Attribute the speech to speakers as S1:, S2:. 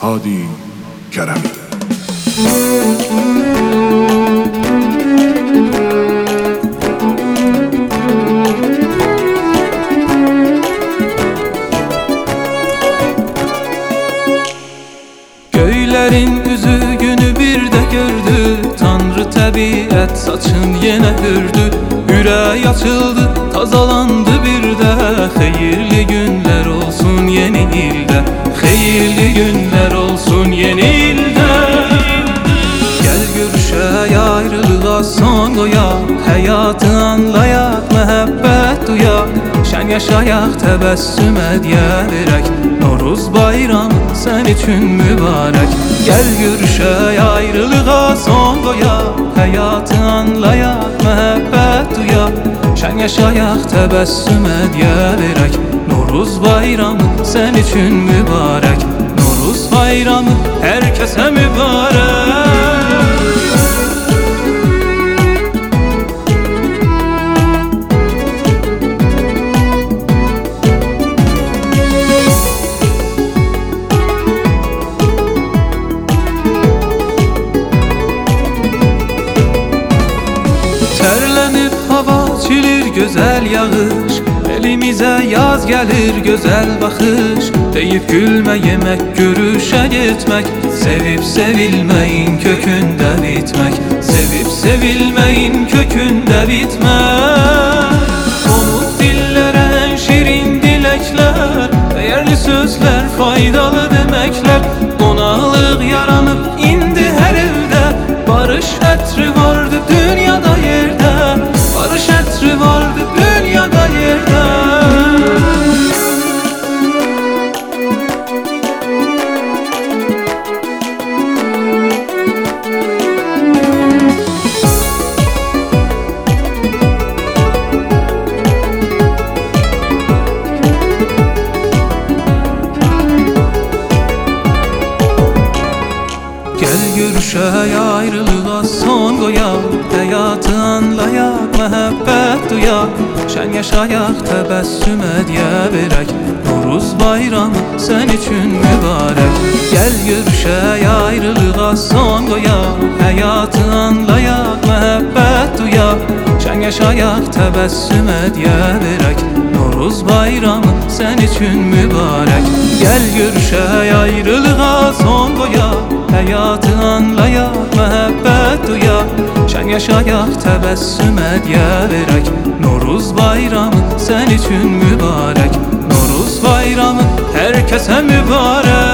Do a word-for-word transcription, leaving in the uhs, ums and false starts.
S1: Hadi Kerem.
S2: Göylerin üzü günü bir de gördü, Tanrı təbiət saçın yenə hürdü. Ürək açıldı, tazalandı bir de. Xeyirli günler olsun yeni ildə, xeyirli günler olsun yeni ildə. Gel görüşək, ayrılığa son qoyaq, həyatı anlayaq, məhəbbət duyaq. Şən yaşayaq, təbəssüm ədiyə verək, Noruz bayramı sən üçün mübarək. Gel görüşək, ayrılığa son qoyaq, həyatı anlayaq, məhəbbət duyaq. Şən yaşayaq, təbəssüm ədiyə verək, Noruz bayramı sən üçün mübarək. Noruz bayramı hər kəsə mübarək. Terlenip hava çilir güzel yağış, elimize yaz gelir güzel bakış. Deyip gülme, yemek, görüşe gitmek, sevip sevilmeyin kökünde bitmek, sevip sevilmeyin kökünde bitmek. Konuk dillere şirin dilekler, değerli sözler, faydalı demekler. Qonaqlıq yaranıp indi her evde, barış ətri vardı dünyada yerde, barış ətri vardı dünyada yerde. Gel görüşək, ayrılığa son qoyaq, həyatı anlayaq, məhəbbət duyaq. Şən yaşayaq, təbəssüm ədiyə verək, Noruz bayramı sən üçün mübarək. Gel görüşək, ayrılığa son qoyaq, həyatı anlayaq, məhəbbət duyaq. Şən yaşayaq, təbəssüm ədiyə verək, Noruz bayramı sən üçün mübarək. Gel görüşək, ayrılığa son qoyaq, həyatı anlayaq, məhəbbət duyaq. Şən yaşayaq, təbəssüm ədiyə verək, Noruz bayramı sən üçün mübarək. Noruz bayramı hər kəsə mübarək.